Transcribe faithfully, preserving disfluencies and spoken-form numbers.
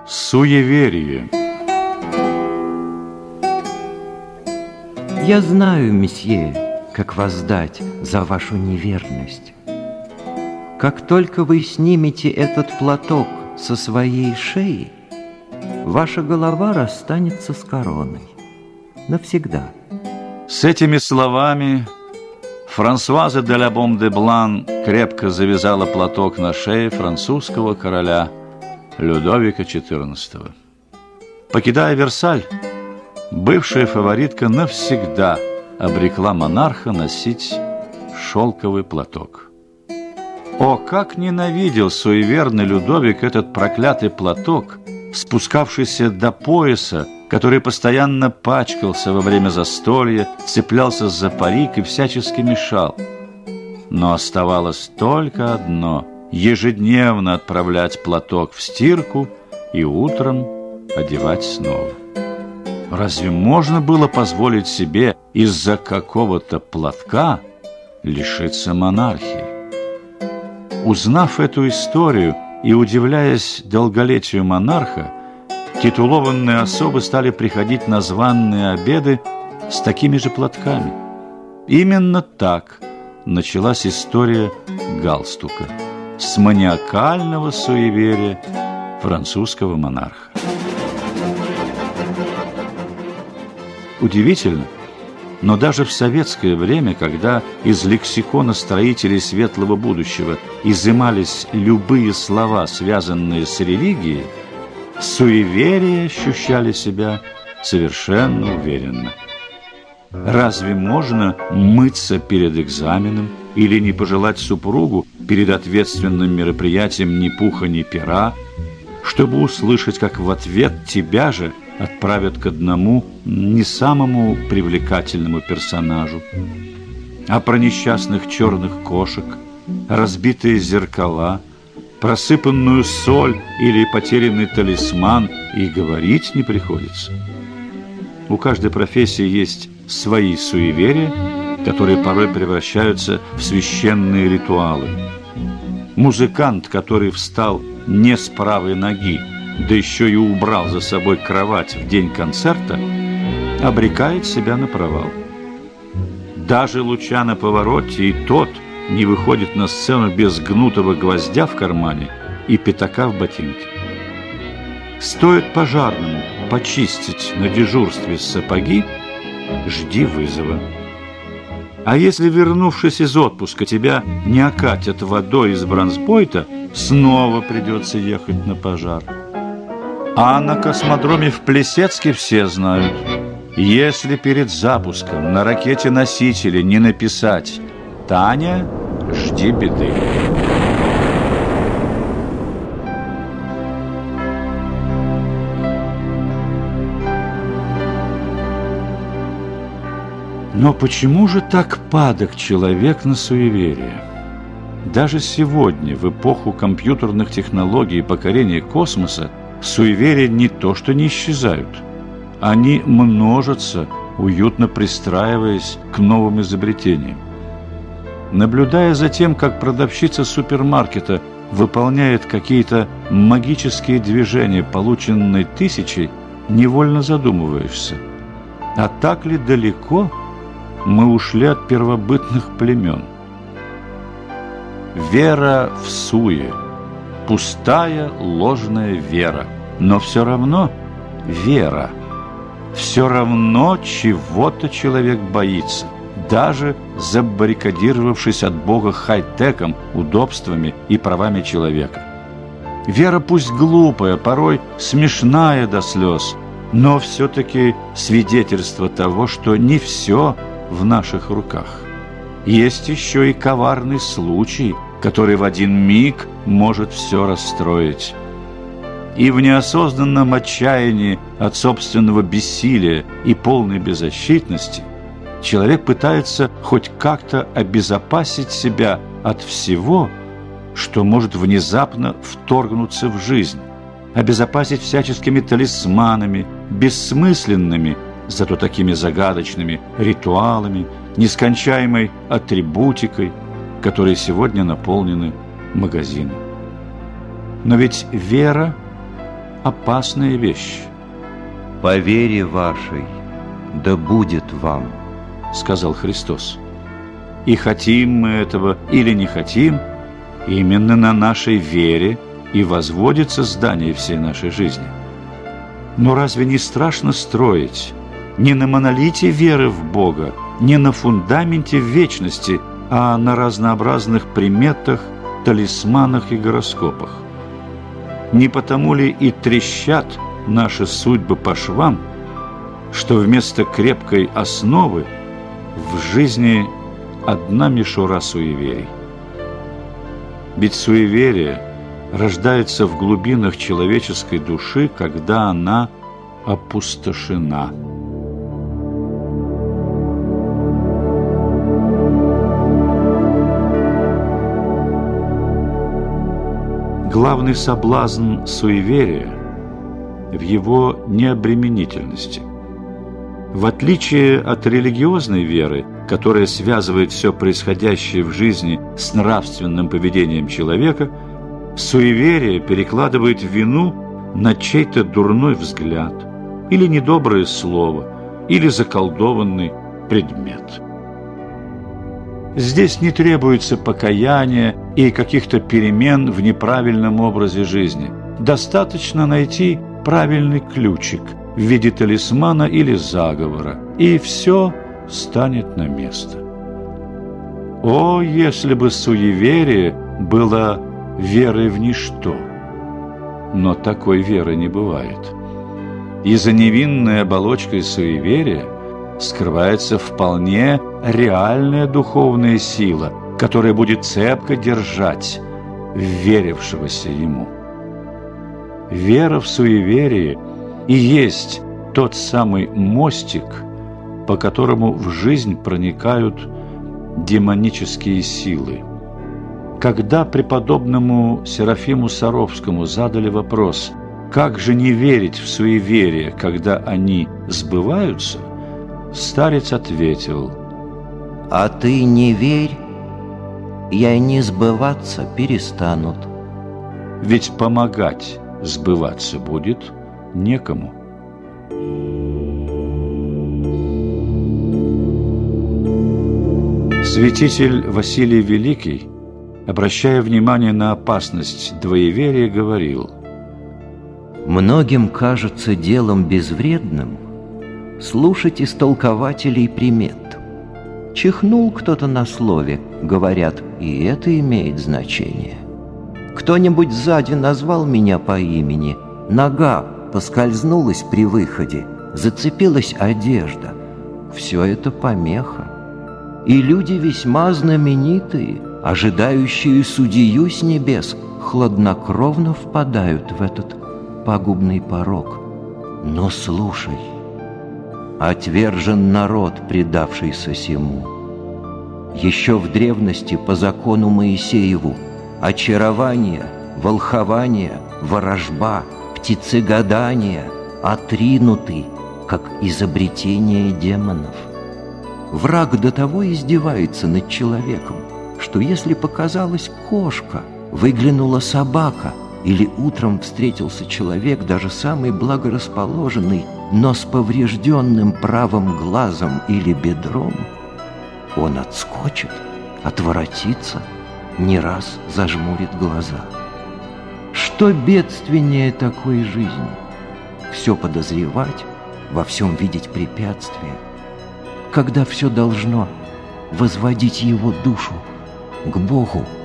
Суеверие. Я знаю, месье, как воздать за вашу неверность. Как только вы снимете этот платок со своей шеи, ваша голова расстанется с короной навсегда. С этими словами Франсуаза де ла Бом-де-Блан крепко завязала платок на шее французского короля Людовика четырнадцатого. Покидая Версаль, бывшая фаворитка навсегда обрекла монарха носить шелковый платок. О, как ненавидел суеверный Людовик этот проклятый платок, спускавшийся до пояса, который постоянно пачкался во время застолья, цеплялся за парик и всячески мешал. Но оставалось только одно – ежедневно отправлять платок в стирку и утром одевать снова. Разве можно было позволить себе из-за какого-то платка лишиться монархии? Узнав эту историю и удивляясь долголетию монарха, титулованные особы стали приходить на званые обеды с такими же платками. Именно так началась история галстука, с маниакального суеверия французского монарха. Удивительно, но даже в советское время, когда из лексикона строителей светлого будущего изымались любые слова, связанные с религией, суеверия ощущали себя совершенно уверенно. Разве можно мыться перед экзаменом или не пожелать супругу перед ответственным мероприятием ни пуха, ни пера, чтобы услышать, как в ответ тебя же отправят к одному не самому привлекательному персонажу? А про несчастных черных кошек, разбитые зеркала, просыпанную соль или потерянный талисман и говорить не приходится. У каждой профессии есть свои суеверия, которые порой превращаются в священные ритуалы. Музыкант, который встал не с правой ноги, да еще и убрал за собой кровать в день концерта, обрекает себя на провал. Даже Лучано Паваротти и тот не выходит на сцену без гнутого гвоздя в кармане и пятака в ботинке. Стоит пожарному почистить на дежурстве сапоги, жди вызова. А если, вернувшись из отпуска, тебя не окатят водой из бронзбойта, снова придется ехать на пожар. А на космодроме в Плесецке все знают, если перед запуском на ракете-носителе не написать «Таня, жди беды». Но почему же так падок человек на суеверие? Даже сегодня, в эпоху компьютерных технологий и покорения космоса, суеверия не то что не исчезают, они множатся, уютно пристраиваясь к новым изобретениям. Наблюдая за тем, как продавщица супермаркета выполняет какие-то магические движения, полученные тысячей, невольно задумываешься, а так ли далеко мы ушли от первобытных племен? Вера в суе, пустая ложная вера, но все равно вера. Все равно чего-то человек боится, даже забаррикадировавшись от Бога хай-теком, удобствами и правами человека. Вера пусть глупая, порой смешная до слез, но все-таки свидетельство того, что не все в наших руках. Есть еще и коварный случай, который в один миг может все расстроить. И в неосознанном отчаянии от собственного бессилия и полной беззащитности человек пытается хоть как-то обезопасить себя от всего, что может внезапно вторгнуться в жизнь, обезопасить всяческими талисманами, бессмысленными, зато такими загадочными ритуалами, нескончаемой атрибутикой, которые сегодня наполнены магазины. Но ведь вера опасная вещь. «По вере вашей да будет вам», — сказал Христос. И хотим мы этого или не хотим, именно на нашей вере и возводится здание всей нашей жизни. Но разве не страшно строить не на монолите веры в Бога, не на фундаменте вечности, а на разнообразных приметах, талисманах и гороскопах? Не потому ли и трещат наши судьбы по швам, что вместо крепкой основы в жизни одна мишура суеверий? Ведь суеверие рождается в глубинах человеческой души, когда она опустошена. Главный соблазн суеверия в его необременительности. В отличие от религиозной веры, которая связывает все происходящее в жизни с нравственным поведением человека, суеверие перекладывает вину на чей-то дурной взгляд, или недоброе слово, или заколдованный предмет. Здесь не требуется покаяния и каких-то перемен в неправильном образе жизни. Достаточно найти правильный ключик в виде талисмана или заговора, и все станет на место. О, если бы суеверие было верой в ничто! Но такой веры не бывает. И за невинной оболочкой суеверия скрывается вполне реальная духовная сила, которая будет цепко держать верившегося ему. Вера в суеверие и есть тот самый мостик, по которому в жизнь проникают демонические силы. Когда преподобному Серафиму Саровскому задали вопрос, как же не верить в суеверия, когда они сбываются, старец ответил: «А ты не верь, и они сбываться перестанут». Ведь помогать сбываться будет некому. Святитель Василий Великий, обращая внимание на опасность двоеверия, говорил: «Многим кажется делом безвредным слушать истолкователей примет. Чихнул кто-то на слове, говорят, и это имеет значение. Кто-нибудь сзади назвал меня по имени, нога поскользнулась при выходе, зацепилась одежда. Все это помеха. И люди весьма знаменитые, ожидающие судью с небес, хладнокровно впадают в этот пагубный порок. Но слушай, отвержен народ, предавшийся сему. Еще в древности по закону Моисееву очарование, волхование, ворожба, птицегадание отринуты, как изобретение демонов. Враг до того издевается над человеком, что если показалась кошка, выглянула собака, или утром встретился человек, даже самый благорасположенный, но с поврежденным правым глазом или бедром, он отскочит, отворотится, не раз зажмурит глаза. Что бедственнее такой жизни? Все подозревать, во всем видеть препятствия, когда все должно возводить его душу к Богу,